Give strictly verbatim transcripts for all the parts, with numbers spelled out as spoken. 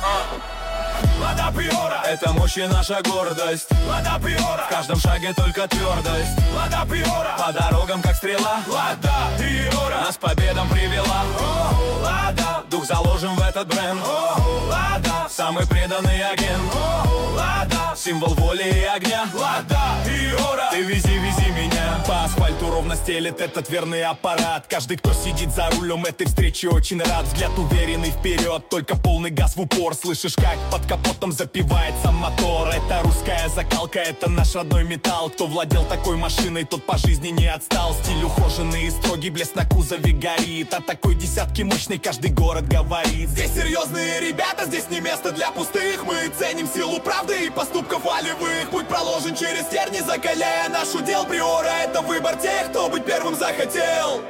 Лада Приора — это мощь и наша гордость. Лада Приора — в каждом шаге только твердость. Лада Приора — по дорогам как стрела. Лада Приора нас к победам привела. О, Лада, дух заложен в этот бренд. О, Лада, самый преданный агент. О, Лада, символ воли и огня. Лада Приора, ты вези, вези меня. По асфальту ровно стелет этот верный аппарат. Каждый, кто сидит за рулем этой встречи, очень рад. Взгляд уверенный вперед, только полный газ в упор. Слышишь, как под капотом запивается мотор. Это русская закалка, это наш родной металл. Кто владел такой машиной, тот по жизни не отстал. Стиль ухоженный и строгий, блеск на кузове горит. О такой десятке мощной каждый город говорит. Здесь серьезные ребята, здесь не место для пустых. Мы ценим силу правды и поступков волевых. Путь проложен через терни, закаляя наш удел. Приора — это выбор тех, кто быть первым захотел.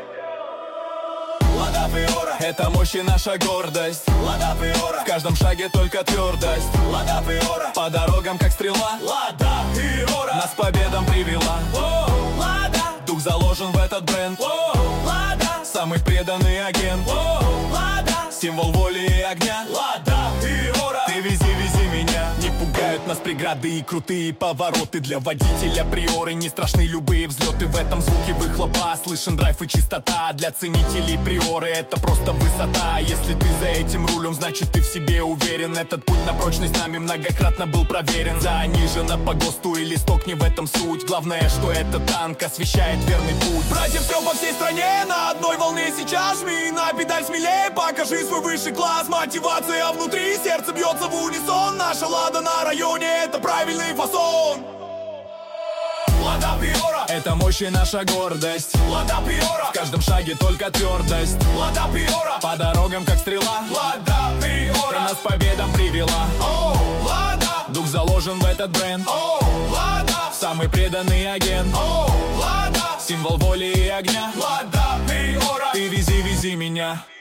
Лада Приора — это мощь и наша гордость. Лада Приора — в каждом шаге только твердость. Лада Приора — по дорогам как стрела. Лада Приора нас к победам привела. О, Лада, дух заложен в этот бренд. О, Лада, самый преданный агент. О, Лада, символ воли и огня. Лада Приора, ты вези, вези меня. Не пугают нас преграды и крутые повороты. Для водителя Приоры не страшны любые взлеты. В этом звуке выхлопа слышен драйв и чистота. Для ценителей Приоры это просто высота. Если ты за этим рулем, значит ты в себе уверен. Этот путь на прочность нами многократно был проверен. Занижено по ГОСТу и листок, не в этом суть. Главное, что этот танк освещает верный путь. Братьев стрел по всей стране, на одной волне сейчас. Жми на педаль смелее, покажи свой высший класс. Мотивация внутри, сердце бьется в унисон. Наша Лада на районе — это правильный фасон. Лада Приора — это мощь и наша гордость. Лада Приора — в каждом шаге только твердость. Лада Приора — по дорогам как стрела. Лада Приора нас к победам привела. О, Лада, дух заложен в этот бренд. О, Лада, самый преданный агент. О, Лада, символ воли и огня. Лада Приора, ты вези, вези меня.